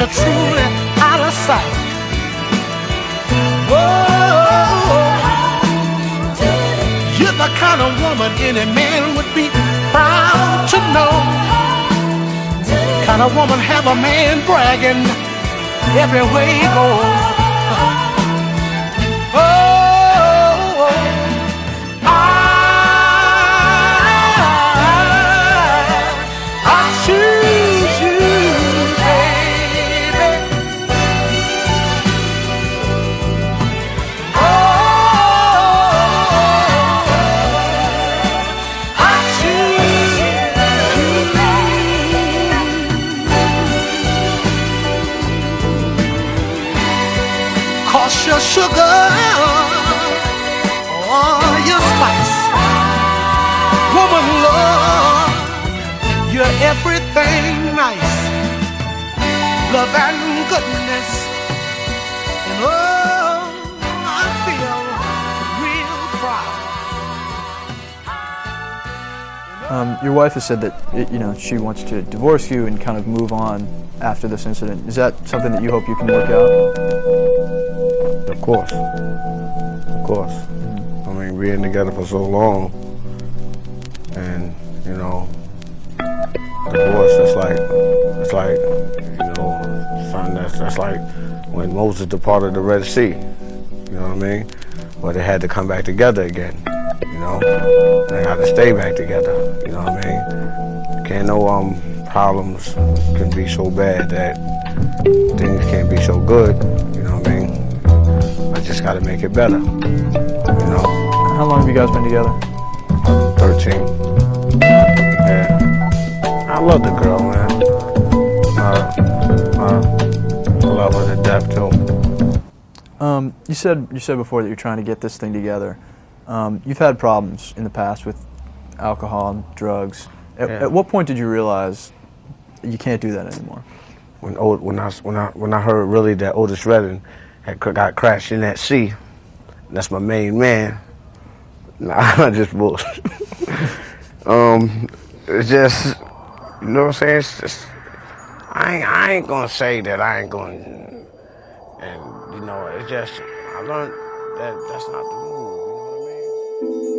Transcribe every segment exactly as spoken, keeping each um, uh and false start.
you're truly out of sight. Oh, you're the kind of woman any man would be proud to know. Kind of woman have a man bragging everywhere he goes. Your sugar, oh, your spice, woman love, you're everything nice, love and goodness, and oh, I feel real proud. Um, your wife has said that you know she wants to divorce you and kind of move on after this incident. Is that something that you hope you can work out? Of course, of course. Mm-hmm. I mean, being together for so long, and you know, divorce. It's like, it's like, you know, something that's that's like when Moses departed the Red Sea. You know what I mean? But they had to come back together again. You know, they had to stay back together. You know what I mean? Can't no um problems can be so bad that things can't be so good. You know what I mean? I just got to make it better, you know. How long have you guys been together? thirteen. Yeah. I love the girl, man. Uh, uh, I love her to death, too. Um, you said you said before that you're trying to get this thing together. Um, you've had problems in the past with alcohol and drugs. At, Yeah. at what point did you realize you can't do that anymore? When old, when I when I when I heard really that Otis Redding had got crashed in that sea, that's my main man. Nah, I just bullshit. um, it's just, you know what I'm saying? It's just, I ain't, I ain't gonna say that I ain't gonna, and you know, it's just, I learned that that's not the rule. You know what I mean?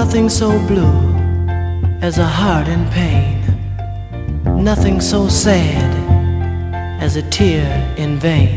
Nothing so blue as a heart in pain. Nothing so sad as a tear in vain.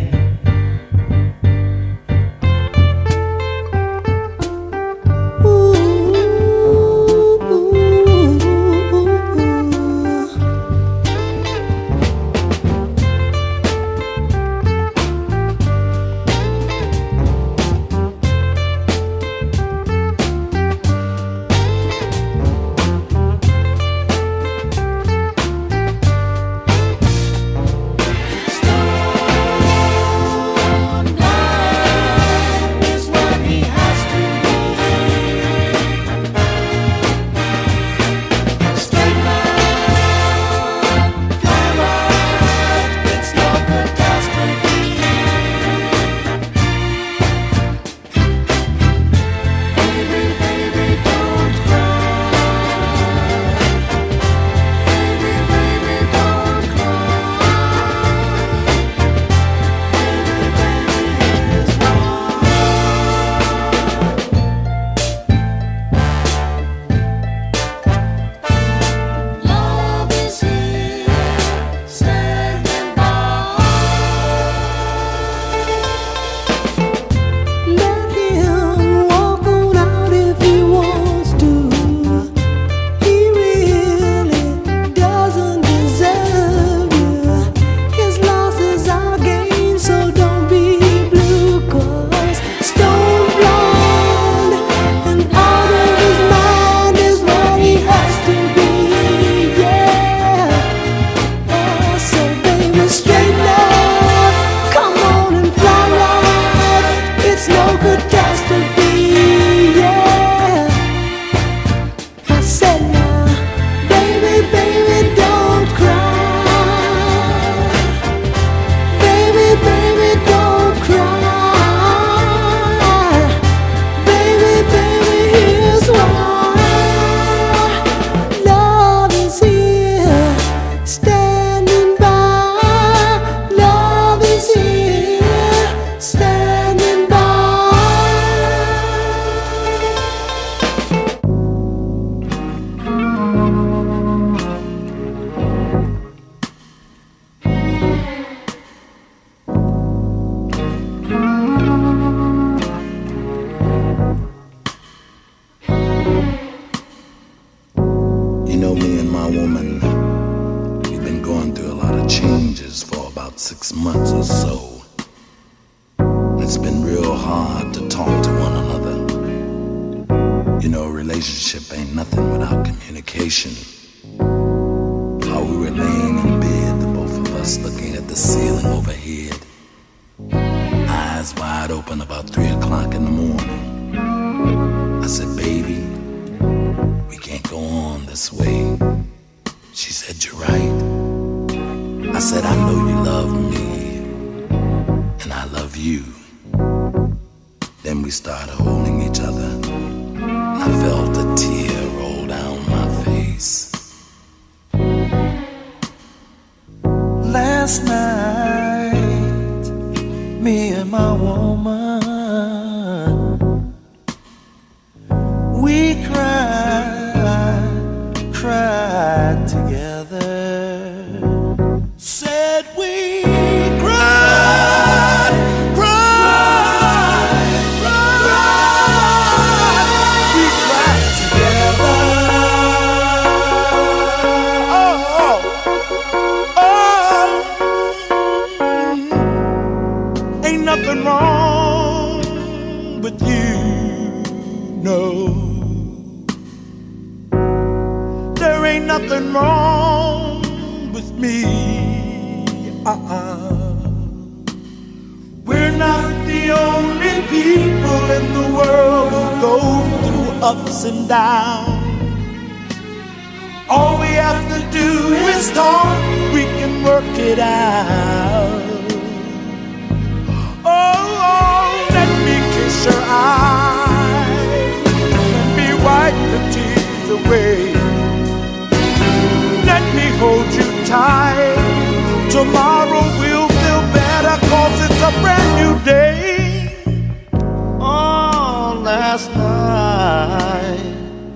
Tomorrow will feel better 'cause it's a brand new day. Oh, last night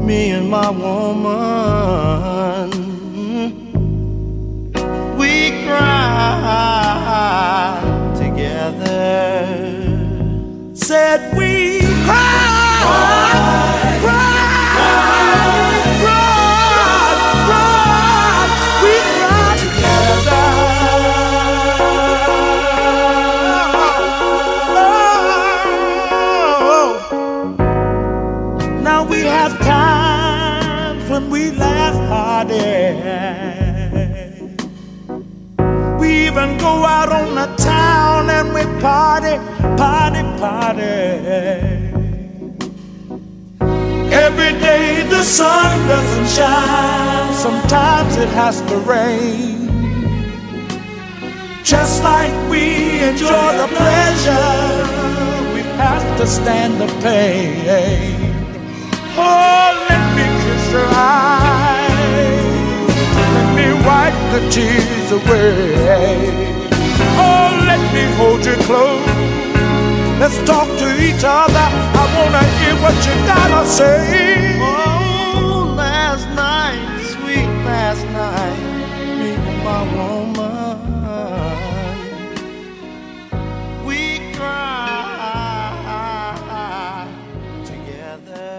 me and my woman, we cried together. Said we cried, cried, cried, cried, cried, we cried together. Oh, now we have times when we laugh harder. We even go out on the town and we party, party, party. Every day the sun doesn't shine, sometimes it has to rain. Just like we enjoy the pleasure, we have to stand the pain. Oh, let me kiss your eyes, let me wipe the tears away. Oh, let me hold you close, let's talk to each other. I wanna hear what you gotta say. Oh, last night, sweet last night, me and my woman, we cried together.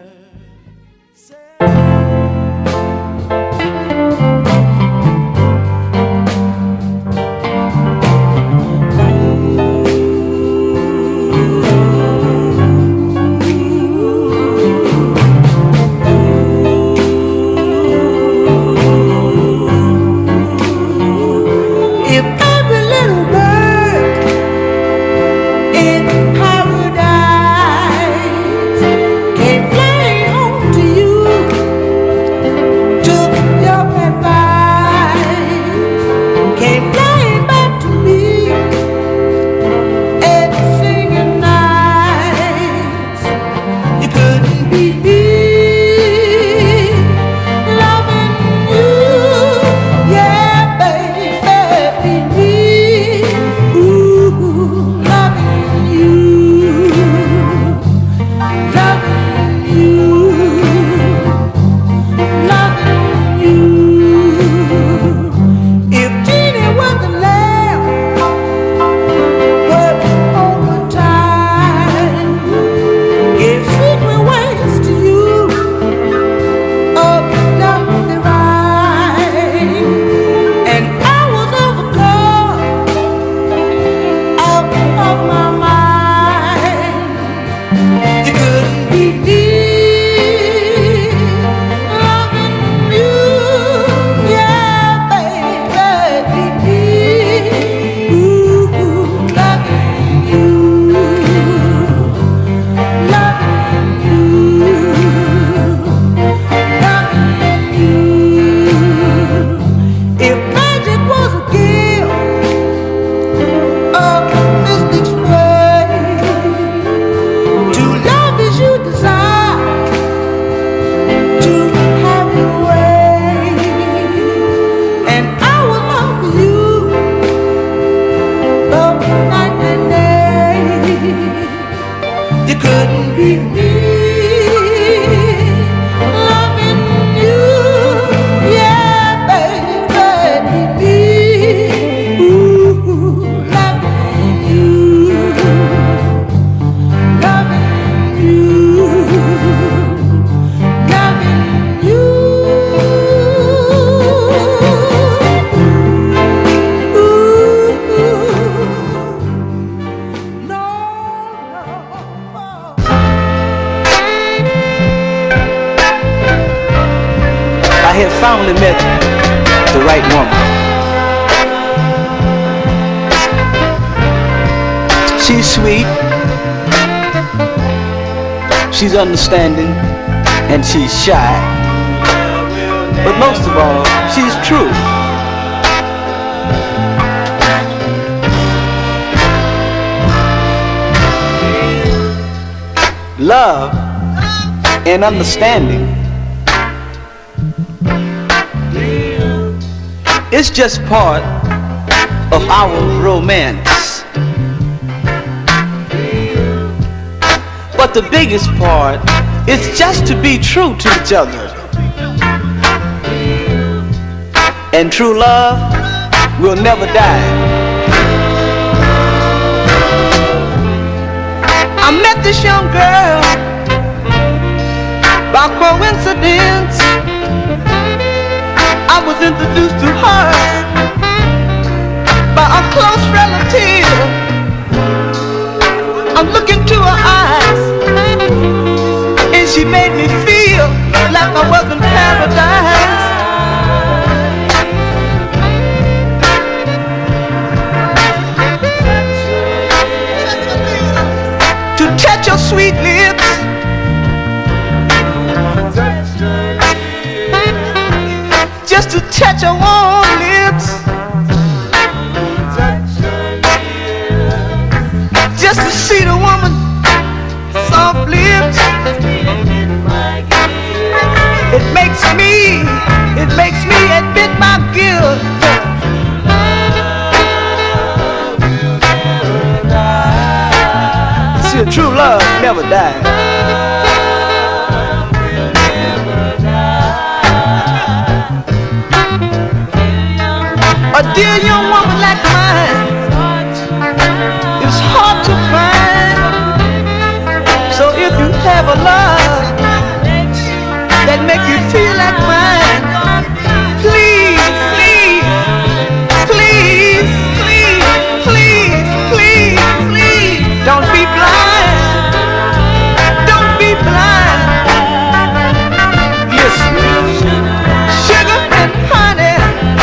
Finally met the right woman. She's sweet, she's understanding, and she's shy. But most of all, she's true. Love and understanding, it's just part of our romance. But the biggest part It's just to be true to each other. And true love will never die. I met this young girl by coincidence. I was introduced to her by a close relative. I'm looking to her eyes, and she made me feel like I was in paradise. To touch your sweet lips, just to touch your warm lips, just to see the woman soft lips. It makes me, it makes me admit my guilt. See, true love never dies. A dear young woman like mine is hard to find. So if you have a love that make you feel like mine, please, please, please, please, please, please, please, don't be blind. Don't be blind. Listen, sugar and honey,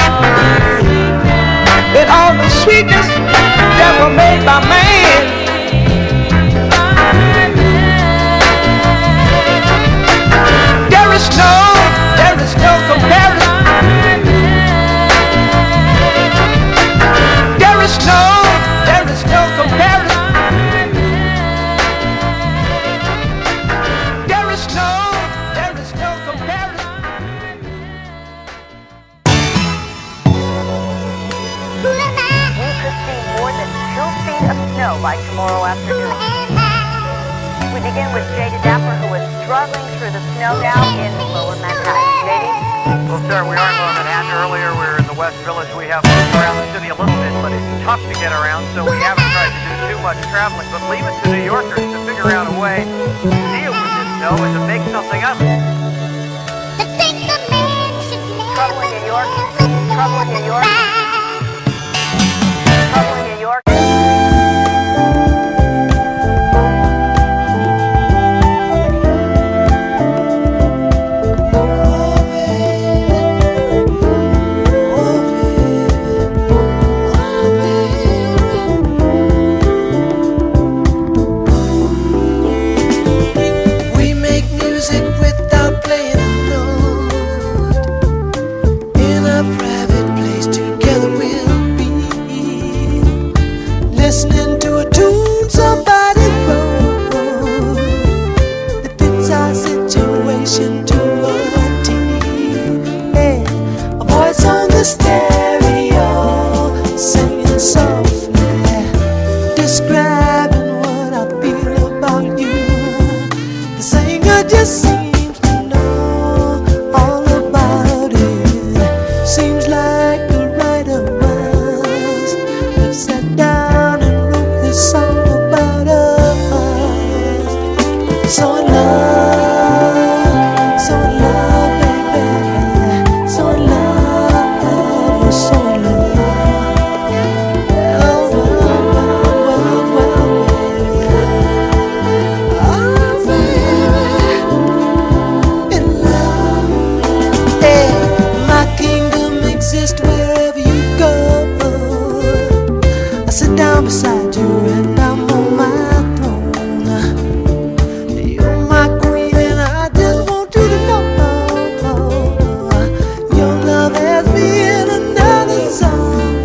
and all the sweetness that were made by man. There is no, there is no comparison. There is no, there is no comparison. There is no, there is no comparison. You could see more than two feet of snow by tomorrow afternoon. We begin with J D Dapper, who is struggling through the snow now in Lower Manhattan. J D? Well, sir, we are in Lower Manhattan. Earlier, we were in the West Village. We have moved around the city a little bit, but it's tough to get around, so we haven't tried to do too much traveling. But leave it to New Yorkers to figure out a way to deal with this snow and to make something of it. Trouble in New York. Trouble in New York. Trouble in New York. We make music without playing a note. In a private place together we'll be, listening to a tune somebody wrote. It fits our situation to a T. Hey, a voice on the stereo, singing softly, describing what I feel about you. The singer just seems to know all about it. Seems like a writer must have sat down and wrote this song about us. So in love, so in love, baby. So in love, we're so in love. Well, well, well, well, well, oh, baby, in love. Hey, my kingdom exists wherever you go. I sit down beside you and I'm on my throne. You're my queen and I just want you to know your love has me in another zone.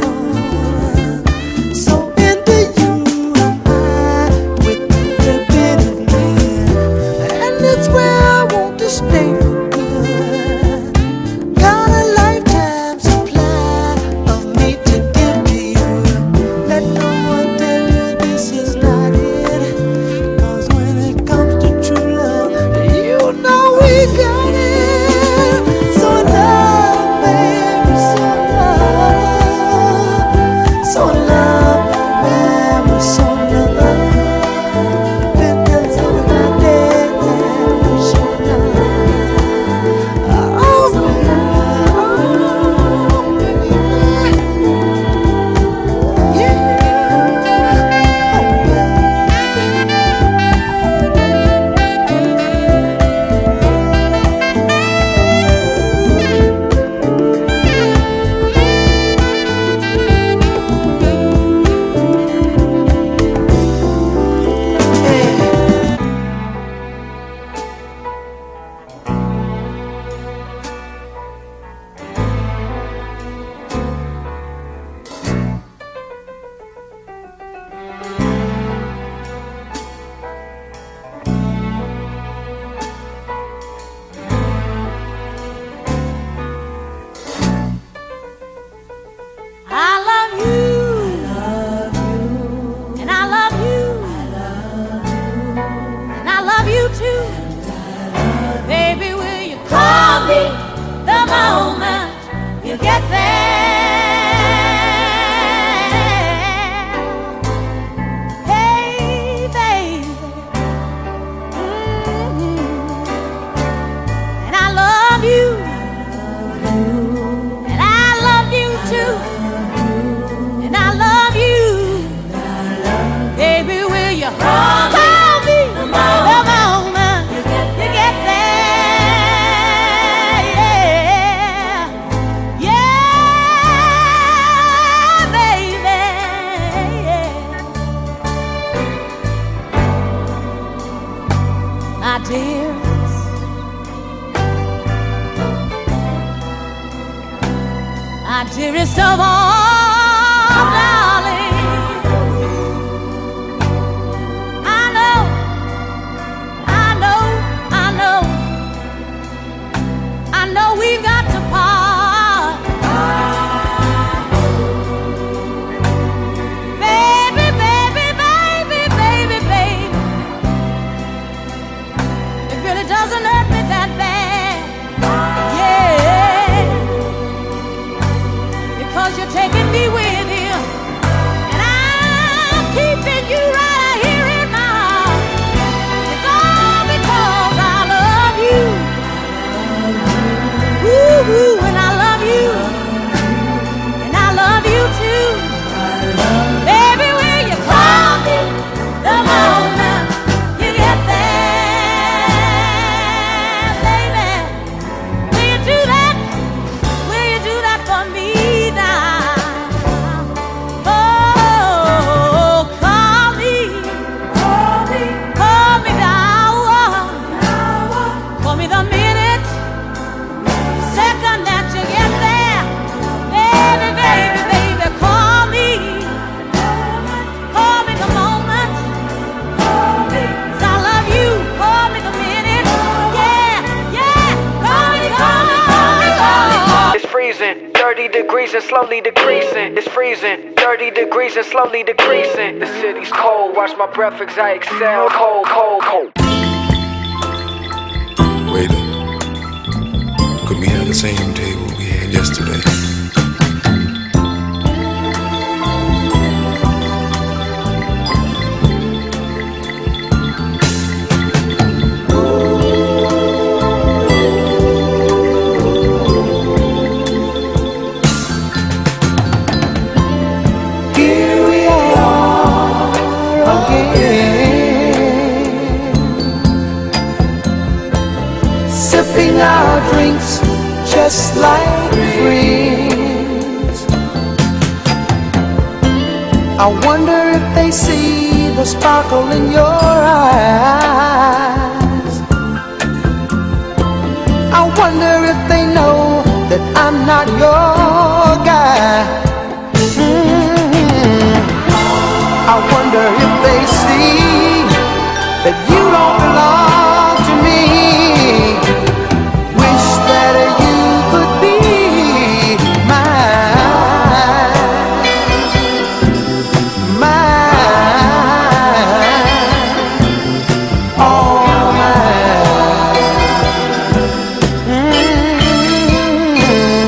So into you am I with every bit of me, and it's where I want to stay for good. Got a lifetime supply of me to give to you. Let no one tell you dearest of all, darling. I know, I know, I know, I know we've got to part. Baby, baby, baby, baby, baby, it really doesn't hurt me that bad. Yeah, because you're taking me with you, and I'm keeping you right here in my heart. It's all because I love you. Ooh, and I love you, and I love you too. Baby, will you call me the moment you get there? Baby, will you do that? Will you do that for me now? Oh, call me, call me, call me now. Call me the minute, second that you get there. Baby, baby, baby, call me. Call me the moment. 'Cause I love you. Call me the minute. Yeah, yeah. Call me, call me, call me, call me, call me. It's freezing, thirty degrees and slowly decreasing. It's freezing, thirty degrees and slowly decreasing. The city's cold, watch my breath as I exhale. Cold, cold, cold. Waiter, could we have the same table we had yesterday? Here we are again, sipping our drinks just like friends. I wonder if they see the sparkle in your eyes. I wonder if they know that I'm not your guy. Mm. I wonder if they see that you don't belong to me. Wish that you could be mine, mine, all mine. Mm.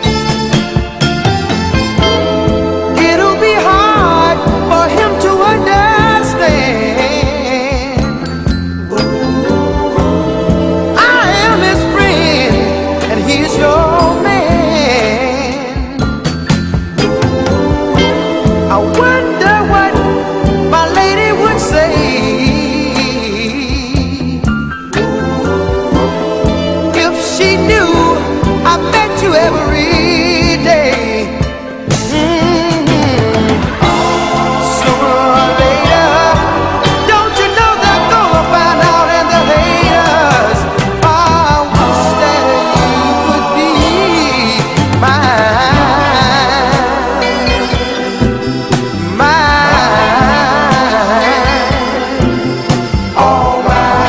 It'll be hard for him to understand. I am his friend and he's your man. I wonder what my lady would say if she knew I met you every day. Mm. Sooner or later, don't you know they're gonna find out and they'll hate us? I wish that you could be mine, mine, all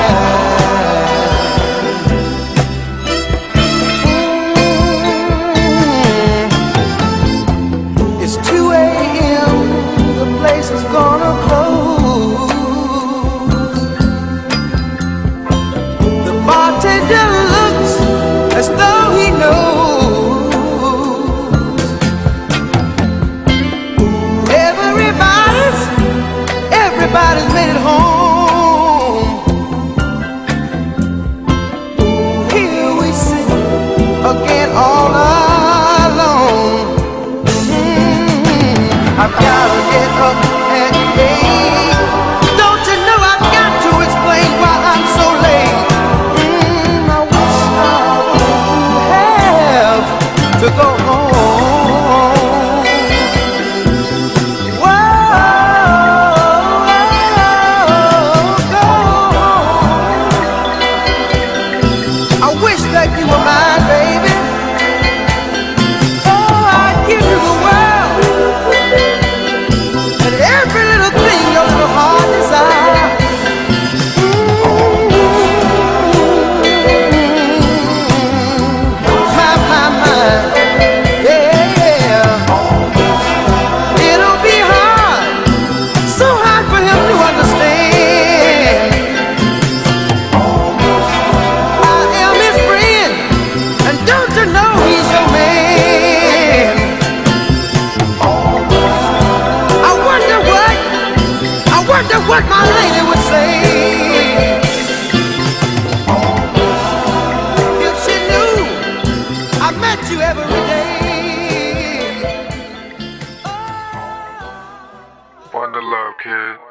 mine. It's two a m, the place is gonna close. The bartender looks as though he knows. Everybody's, everybody's made it home. Here we sit again all alone. Mm. I've gotta get up and pay. Don't you know I've got to explain why I'm so late? Mm, I wish I wouldn't have to go home. Whoa, go home. I wish that you were mine, baby. Oh, I'd give what my lady would say. If she knew I met you every day. Wonder love, kid.